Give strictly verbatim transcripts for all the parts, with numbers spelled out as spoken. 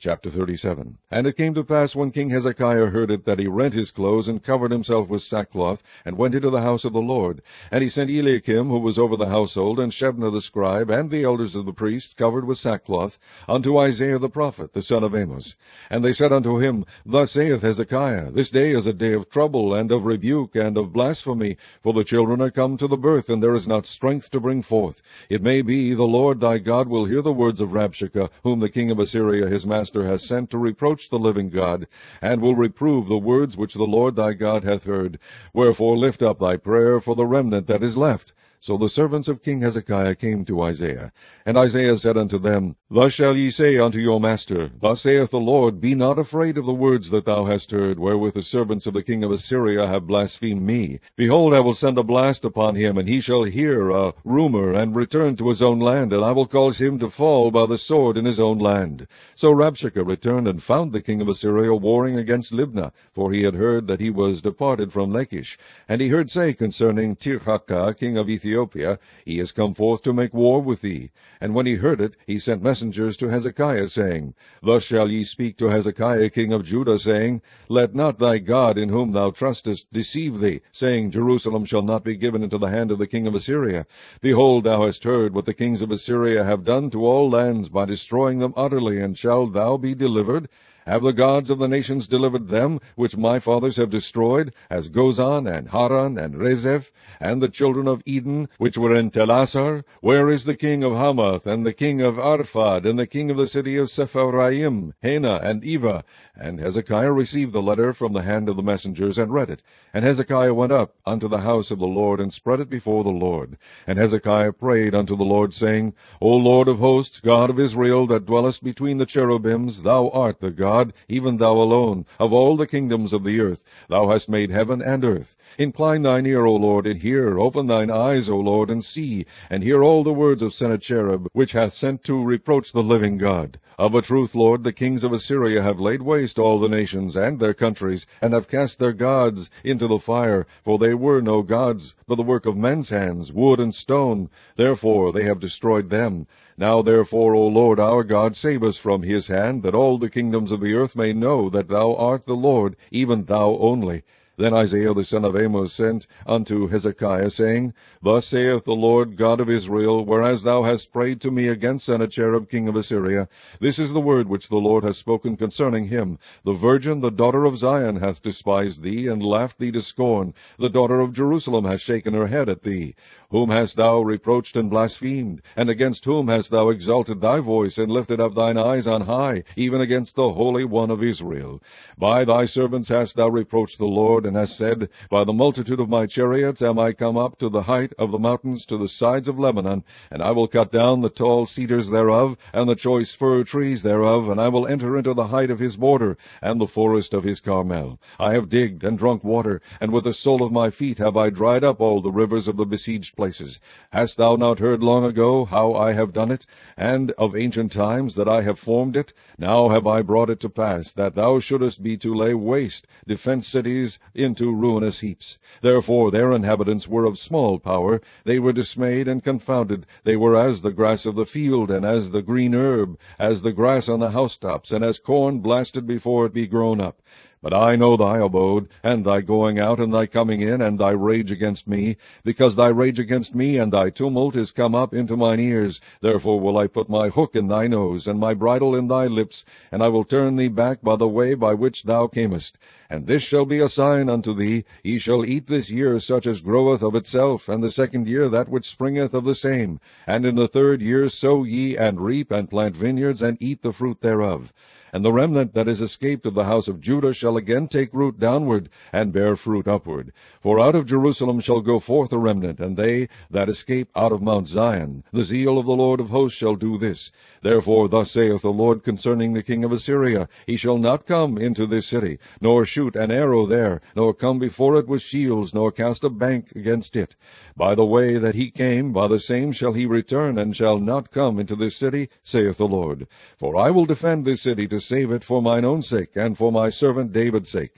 Chapter thirty-seven. And it came to pass, when King Hezekiah heard it, that he rent his clothes, and covered himself with sackcloth, and went into the house of the Lord. And he sent Eliakim, who was over the household, and Shebna the scribe, and the elders of the priests, covered with sackcloth, unto Isaiah the prophet, the son of Amos. And they said unto him, Thus saith Hezekiah, This day is a day of trouble, and of rebuke, and of blasphemy, for the children are come to the birth, and there is not strength to bring forth. It may be the Lord thy God will hear the words of Rabshakeh, whom the king of Assyria his master has sent to reproach the living God, and will reprove the words which the Lord thy God hath heard. Wherefore lift up thy prayer for the remnant that is left. So the servants of King Hezekiah came to Isaiah. And Isaiah said unto them, Thus shall ye say unto your master, Thus saith the Lord, Be not afraid of the words that thou hast heard, wherewith the servants of the king of Assyria have blasphemed me. Behold, I will send a blast upon him, and he shall hear a rumor, and return to his own land, and I will cause him to fall by the sword in his own land. So Rabshakeh returned, and found the king of Assyria warring against Libnah, for he had heard that he was departed from Lachish. And he heard say concerning Tirhakah, king of Ethiopia, Ethiopia, he is come forth to make war with thee. And when he heard it, he sent messengers to Hezekiah, saying, Thus shall ye speak to Hezekiah king of Judah, saying, Let not thy God in whom thou trustest deceive thee, saying, Jerusalem shall not be given into the hand of the king of Assyria. Behold, thou hast heard what the kings of Assyria have done to all lands by destroying them utterly, and shalt thou be delivered? Have the gods of the nations delivered them, which my fathers have destroyed, as Gozan, and Haran, and Rezeph, and the children of Eden, which were in Telassar? Where is the king of Hamath, and the king of Arphad, and the king of the city of Sepharvaim, Hena, and Eva? And Hezekiah received the letter from the hand of the messengers, and read it. And Hezekiah went up unto the house of the Lord, and spread it before the Lord. And Hezekiah prayed unto the Lord, saying, O Lord of hosts, God of Israel, that dwellest between the cherubims, thou art the God, God, even thou alone, of all the kingdoms of the earth. Thou hast made heaven and earth. Incline thine ear, O Lord, and hear. Open thine eyes, O Lord, and see, and hear all the words of Sennacherib, which hath sent to reproach the living God. Of a truth, Lord, the kings of Assyria have laid waste all the nations and their countries, and have cast their gods into the fire, for they were no gods, but the work of men's hands, wood and stone. Therefore they have destroyed them. Now therefore, O Lord our God, save us from his hand, that all the kingdoms of the earth may know that thou art the Lord, even thou only. Then Isaiah the son of Amos sent unto Hezekiah, saying, Thus saith the Lord God of Israel, whereas thou hast prayed to me against Sennacherib king of Assyria, this is the word which the Lord hath spoken concerning him. The virgin, the daughter of Zion, hath despised thee, and laughed thee to scorn. The daughter of Jerusalem hath shaken her head at thee. Whom hast thou reproached and blasphemed? And against whom hast thou exalted thy voice, and lifted up thine eyes on high, even against the Holy One of Israel? By thy servants hast thou reproached the Lord, and hast said, By the multitude of my chariots am I come up to the height of the mountains, to the sides of Lebanon, and I will cut down the tall cedars thereof, and the choice fir trees thereof, and I will enter into the height of his border, and the forest of his Carmel. I have digged and drunk water, and with the sole of my feet have I dried up all the rivers of the besieged places. Hast thou not heard long ago how I have done it, and of ancient times that I have formed it? Now have I brought it to pass, that thou shouldest be to lay waste defenced cities into ruinous heaps. Therefore their inhabitants were of small power. They were dismayed and confounded. They were as the grass of the field, and as the green herb, as the grass on the housetops, and as corn blasted before it be grown up. But I know thy abode, and thy going out, and thy coming in, and thy rage against me, because thy rage against me and thy tumult is come up into mine ears. Therefore will I put my hook in thy nose, and my bridle in thy lips, and I will turn thee back by the way by which thou camest. And this shall be a sign unto thee, ye shall eat this year such as groweth of itself, and the second year that which springeth of the same. And in the third year sow ye, and reap, and plant vineyards, and eat the fruit thereof. And the remnant that is escaped of the house of Judah shall again take root downward, and bear fruit upward. For out of Jerusalem shall go forth a remnant, and they that escape out of Mount Zion. The zeal of the Lord of hosts shall do this. Therefore thus saith the Lord concerning the king of Assyria, He shall not come into this city, nor shoot an arrow there, nor come before it with shields, nor cast a bank against it. By the way that he came, by the same shall he return, and shall not come into this city, saith the Lord. For I will defend this city to save it for mine own sake, and for my servant David's sake.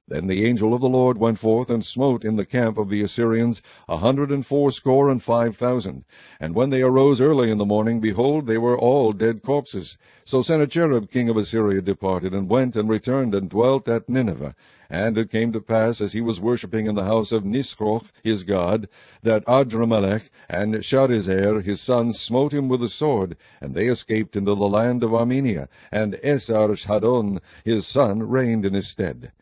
Then the angel of the Lord went forth and smote in the camp of the Assyrians a hundred and fourscore and five thousand. And when they arose early in the morning, behold, they were all dead corpses. So Sennacherib king of Assyria departed, and went and returned, and dwelt at Nineveh. And it came to pass, as he was worshipping in the house of Nisroch his god, that Adramelech and Sharezer his son smote him with a sword, and they escaped into the land of Armenia, and Esarhaddon his son reigned in his stead.